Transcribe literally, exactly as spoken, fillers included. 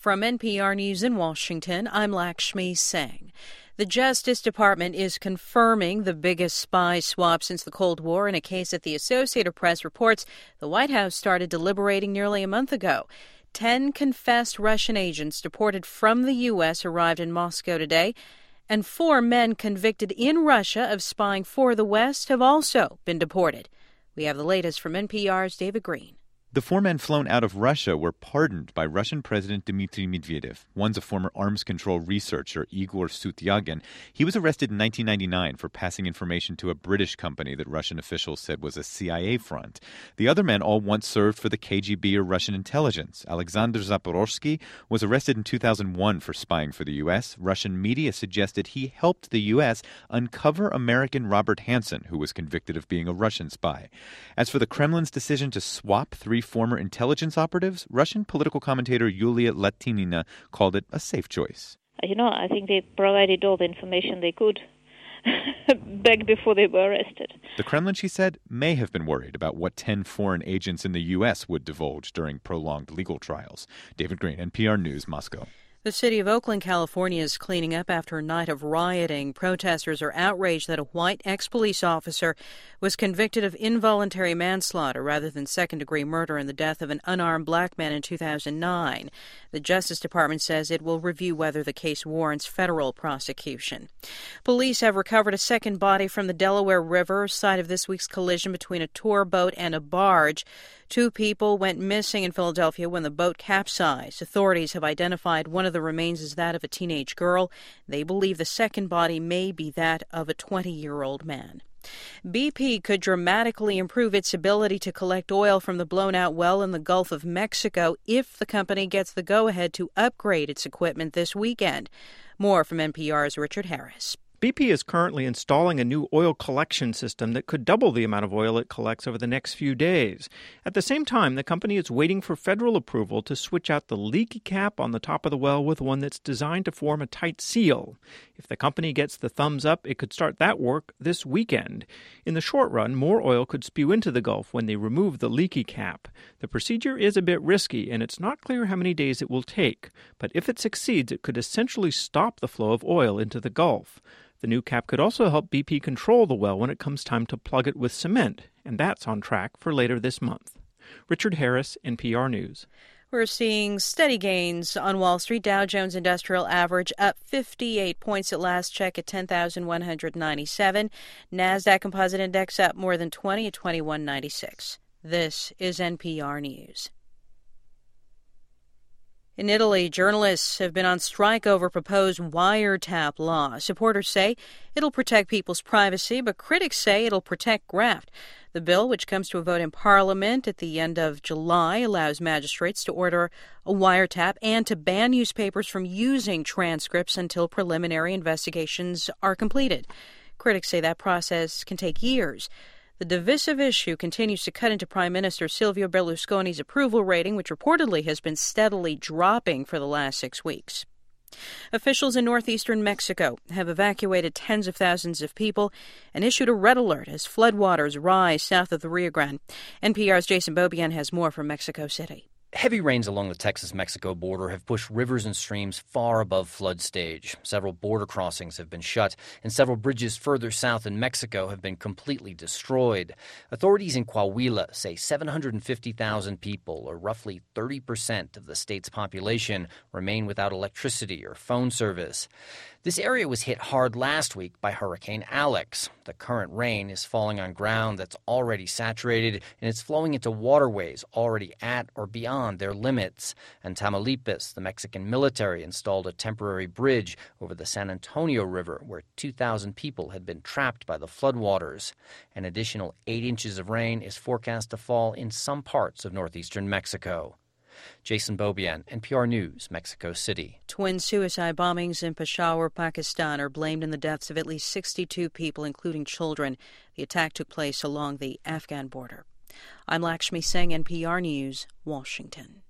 From N P R News in Washington, I'm Lakshmi Singh. The Justice Department is confirming the biggest spy swap since the Cold War in a case that the Associated Press reports the White House started deliberating nearly a month ago. Ten confessed Russian agents deported from the U S arrived in Moscow today, and four men convicted in Russia of spying for the West have also been deported. We have the latest from N P R's David Green. The four men flown out of Russia were pardoned by Russian President Dmitry Medvedev. One's a former arms control researcher, Igor Sutyagin. He was arrested in nineteen ninety-nine for passing information to a British company that Russian officials said was a C I A front. The other men all once served for the K G B or Russian intelligence. Alexander Zaporozhsky was arrested in two thousand one for spying for the U S. Russian media suggested he helped the U S uncover American Robert Hanssen, who was convicted of being a Russian spy. As for the Kremlin's decision to swap three former intelligence operatives, Russian political commentator Yulia Latynina called it a safe choice. You know, I think they provided all the information they could back before they were arrested. The Kremlin, she said, may have been worried about what ten foreign agents in the U S would divulge during prolonged legal trials. David Green, N P R News, Moscow. The city of Oakland, California is cleaning up after a night of rioting. Protesters are outraged that a white ex-police officer was convicted of involuntary manslaughter rather than second-degree murder in the death of an unarmed black man in two thousand nine. The Justice Department says it will review whether the case warrants federal prosecution. Police have recovered a second body from the Delaware River, site of this week's collision between a tour boat and a barge. Two people went missing in Philadelphia when the boat capsized. Authorities have identified one of the remains as that of a teenage girl. They believe the second body may be that of a twenty-year-old man. B P could dramatically improve its ability to collect oil from the blown-out well in the Gulf of Mexico if the company gets the go-ahead to upgrade its equipment this weekend. More from N P R's Richard Harris. B P is currently installing a new oil collection system that could double the amount of oil it collects over the next few days. At the same time, the company is waiting for federal approval to switch out the leaky cap on the top of the well with one that's designed to form a tight seal. If the company gets the thumbs up, it could start that work this weekend. In the short run, more oil could spew into the Gulf when they remove the leaky cap. The procedure is a bit risky, and it's not clear how many days it will take. But if it succeeds, it could essentially stop the flow of oil into the Gulf. The new cap could also help B P control the well when it comes time to plug it with cement, and that's on track for later this month. Richard Harris, N P R News. We're seeing steady gains on Wall Street. Dow Jones Industrial Average up fifty-eight points at last check at ten thousand one hundred ninety-seven. NASDAQ Composite Index up more than twenty at twenty-one ninety-six. This is N P R News. In Italy, journalists have been on strike over proposed wiretap law. Supporters say it'll protect people's privacy, but critics say it'll protect graft. The bill, which comes to a vote in Parliament at the end of July, allows magistrates to order a wiretap and to ban newspapers from using transcripts until preliminary investigations are completed. Critics say that process can take years. The divisive issue continues to cut into Prime Minister Silvio Berlusconi's approval rating, which reportedly has been steadily dropping for the last six weeks. Officials in northeastern Mexico have evacuated tens of thousands of people and issued a red alert as floodwaters rise south of the Rio Grande. N P R's Jason Beaubien has more from Mexico City. Heavy rains along the Texas-Mexico border have pushed rivers and streams far above flood stage. Several border crossings have been shut, and several bridges further south in Mexico have been completely destroyed. Authorities in Coahuila say seven hundred fifty thousand people, or roughly thirty percent of the state's population, remain without electricity or phone service. This area was hit hard last week by Hurricane Alex. The current rain is falling on ground that's already saturated, and it's flowing into waterways already at or beyond their limits. And Tamaulipas, the Mexican military, installed a temporary bridge over the San Antonio River where two thousand people had been trapped by the floodwaters. An additional eight inches of rain is forecast to fall in some parts of northeastern Mexico. Jason Beaubien, N P R News, Mexico City. Twin suicide bombings in Peshawar, Pakistan are blamed in the deaths of at least sixty-two people, including children. The attack took place along the Afghan border. I'm Lakshmi Singh, N P R News, Washington.